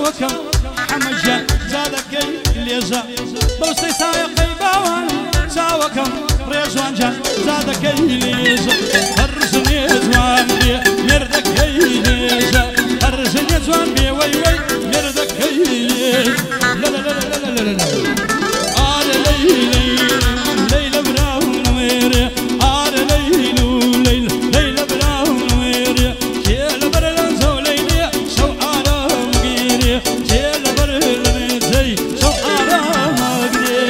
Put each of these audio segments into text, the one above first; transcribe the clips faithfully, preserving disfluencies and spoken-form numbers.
چاوەکەم حەمەژیان زادەکەی لێژە بەوسەی سایەقەی باوان چاوەکەم ڕێژوانجان زادەکەی لێژە هەر ژنێ جوان بێ مێردەکەی لێژە هەر ژنێ جوان بێ وەی وەی مێردەکەی لێژە لەلەلەلەلەلەلە ئارە لەیلەی لەیلە براون وێرێ ئارە لەیل و لەیل لەیلە براون وێرێ کێ لەبەر لەنجە و لەیلێ شەو ئارام گیرێ کێ لەبەر لەنجەی شەو ئارام گرێ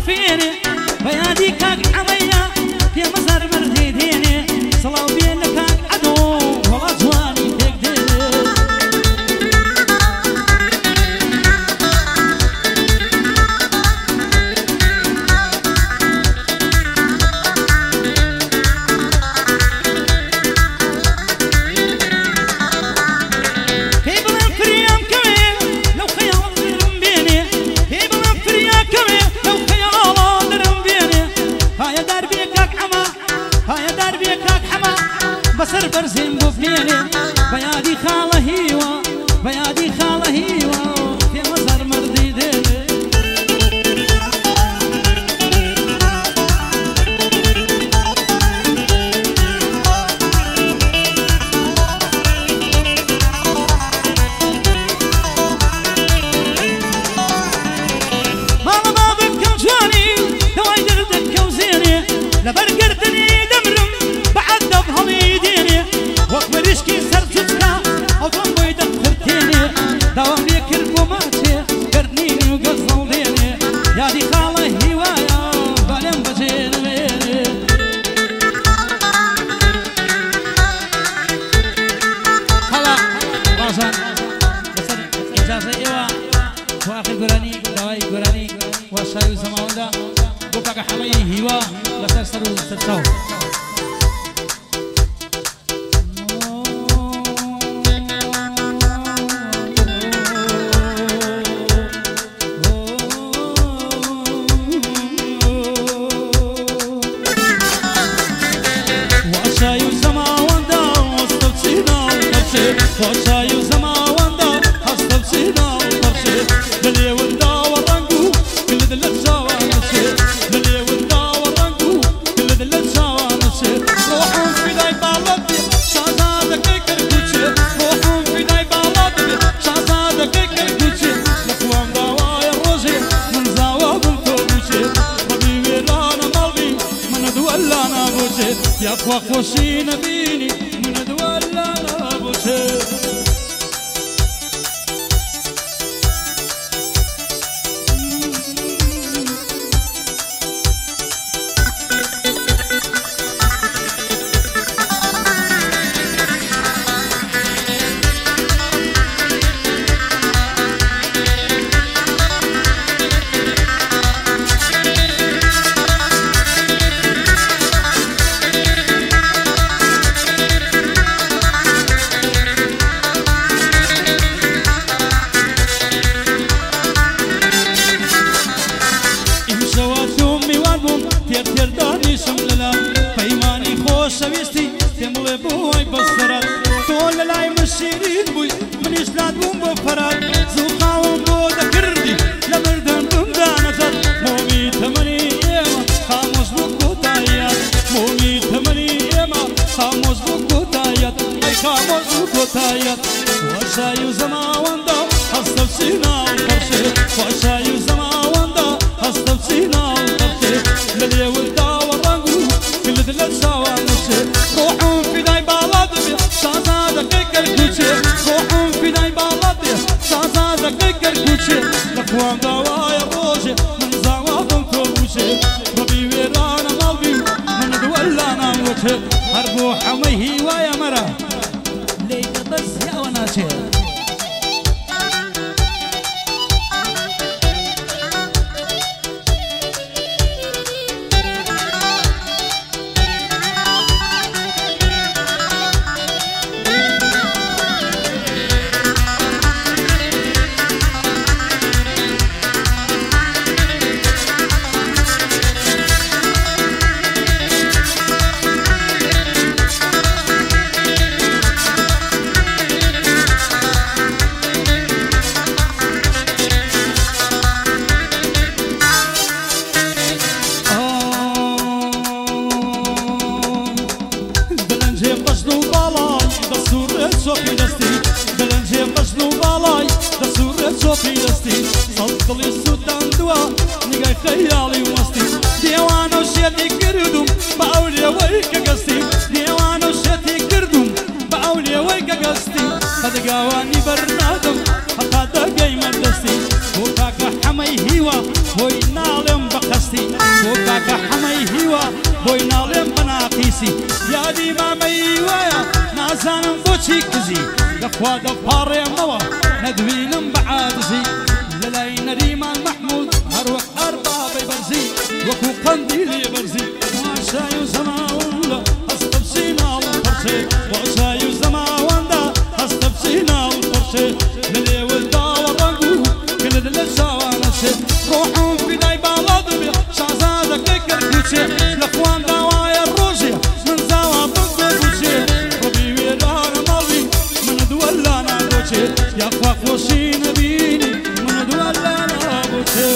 فيني بيادي كاك عميا في مزار مردي ديني صلاو بين كاك عدو والله جواني تقدر بسر برزين بوفيني بيادي خاله هيوا بيادي خاله هيوا في مزار مردي ديني مالا ما ذكر جواني دواي دردك وزيني لبرقرتني دمرم بعد دبهمي وقمرشكي سرجتها أظن بيدك خرتيني دوام ليك البوماتي قرنيني وقصل ديني يا دي خالة هوايا بالين بجين غيري هلا راسان بسر إجازة إيوا واخي قراني دواي قراني وشايو زماوندا بوكاك حمي هوا بسر سرو سرسو وشايو زماوندا حسب سينا وطرشي للي وندا ورنقو كل دلت سوانسي للي وندا ورنقو كل دلت سوانسي روحهم في داي بالدي شازادك كركوتشي روحهم في داي بالدي شازادك كركوتشي لكوان دوايا روزي من زاوى بالكوبوشي ربي ويرانا مالبي من دولانا بوشي يا اخوة خوشي نبيني من دولانا بوشي شويستي تملي بوي بصرات طول لاي مشيرين بوي من يشلاد بوم بفرات زوقاوم بودا كردي لمردن بمدانتر مومي ثماني يما خاموس بوكو تايات مومي ثماني يما خاموس بوكو تايات اي خاموس بوكو تايات وشايو زماوندا حسب سينا وقرشي وشايو زماوندا حسب سينا وقرشي للي ولدا ورانقو كل دلت سوانسي روحهم في داي بالادي شازادك كركوتشي روحهم في داي بالادي شازادك كركوتشي لكوان دوايا روجي من زاوادهم كوبوشي ربي ويرانا مالبي من دولانا وجه حربو حميه ويا مرا ليك بس يا وناشي صدقلي السودان دوا نقاي خيالي ومستي ديوانا وشيتي كردم بأوليا ويكا قصتي ديوانا وشيتي كردم بأوليا ويكا قصتي خدقاواني برنادم حقا دقاي مدستي وكاكا حمي هيوا بۆی ناڵێم بە قەستی بۆ کاکە حەمەی هیوا بۆی ناڵێم بە ناقیسی یادی مامەی وایە نازانم بۆچی کزی دەخوا دەپاڕێمەوە نەدوینم بە عادزی لەلای نەریمان مەحموود هەروەک هەر بابەی بەرزی وەکو قەندی لێ بەرزی واشای و زەماوەندە هەستە بچی ناڵ پەرچێ واشای و زەماوەندە هەستە بچی ناڵ پەرچێ لە لێوەداوە ڕەنگ و گلت لە چاوانە شێ ڕۆحم فیدای باڵا دەبێ شازادەکەی کەرکوچێ لە خوان داوایە ڕۆژێ من زاوا بکە بچێ ڕەبی وێرانە ماڵی منت وەلا نابۆچێ یاخوا خۆشی نەبینی منت وەلا نابۆچێ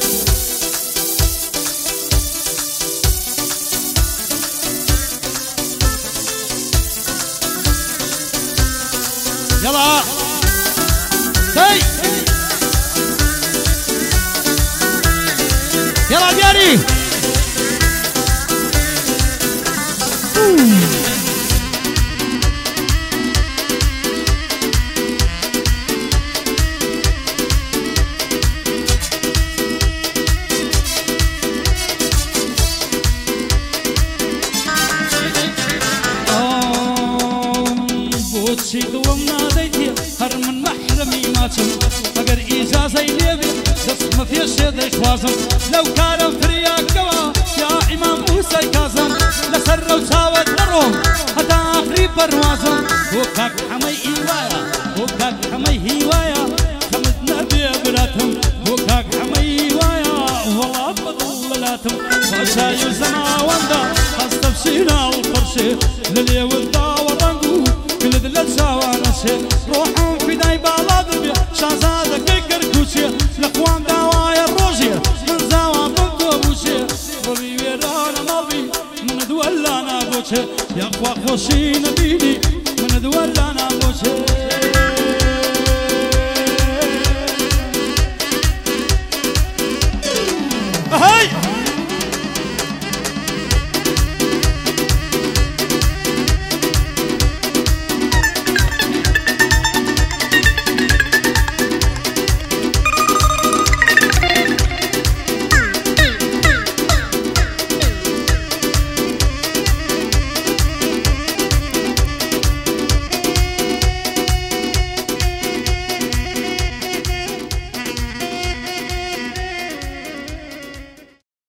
يلا هاي يلا دياري بۆچی دڵم نادەیتێ هەر من مەحرەمی ماچم ئەگەر ئیجازەی لێبێ دەستمە پێشێ دەیخوازم لەو کارم فریاکەوە یا ئیمام موسای کازم لەسەر ڕەو چاوت نەڕۆم هەتا ئاخری پەروازم بۆ کاک حەمەی هیوایە بۆ کاک حەمەی هیوایە خەمت نەبێ براتم بۆ کاک حەمەی هیوایە وەڵات بەدڵ لەلاتم باشای و زەماوەندە هەستە بچی ناڵ پەرچێ لە لێوەداوە ڕەنگ و گلت لە چاوانە شێ ڕۆحم فیدای باڵا دەبێ شازادەکەی کەرکوچێ لە خوان داوایە ڕۆژێ من زاوا بکە بچێ ڕەبی وێرانە ماڵی منت وەلا نابۆچێ یاخوا خۆشی نەبینی منت وەلا نابۆچێ